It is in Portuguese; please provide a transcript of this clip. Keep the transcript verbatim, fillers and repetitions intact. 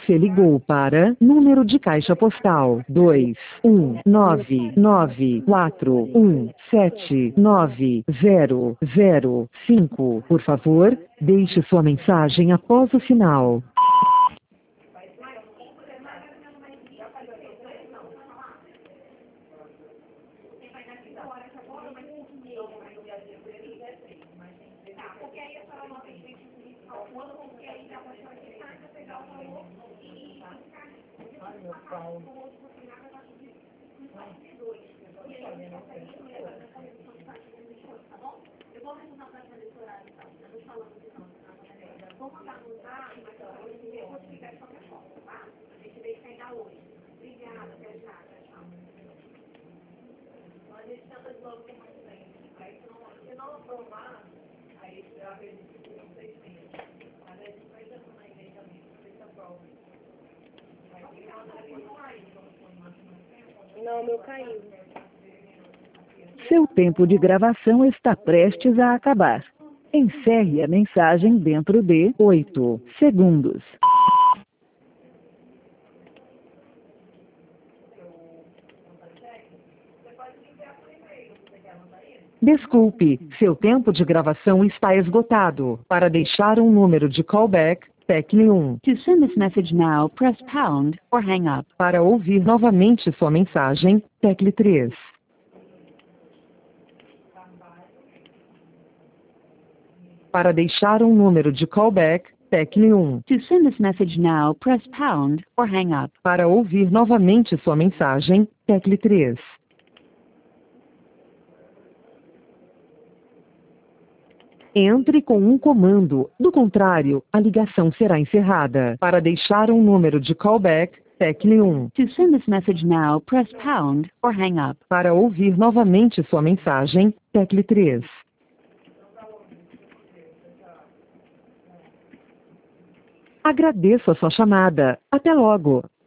Você ligou para número de caixa postal dois um nove nove quatro um sete nove zero zero cinco. Por favor, deixe sua mensagem após o sinal. Não, meu caiu. Seu tempo de gravação está prestes a acabar. Encerre a mensagem dentro de oito segundos. Desculpe, seu tempo de gravação está esgotado. Para deixar um número de callback, tecle um. To send this message now, press pound or hang up. Para ouvir novamente sua mensagem, tecle três. Para deixar um número de callback, tecle um. To send this message now, press pound or hang up. Para ouvir novamente sua mensagem, tecle três. Entre com um comando, do contrário, a ligação será encerrada. Para deixar um número de callback, tecle um. To send this message now, press pound or hang up. Para ouvir novamente sua mensagem, tecle três. Agradeço a sua chamada. Até logo.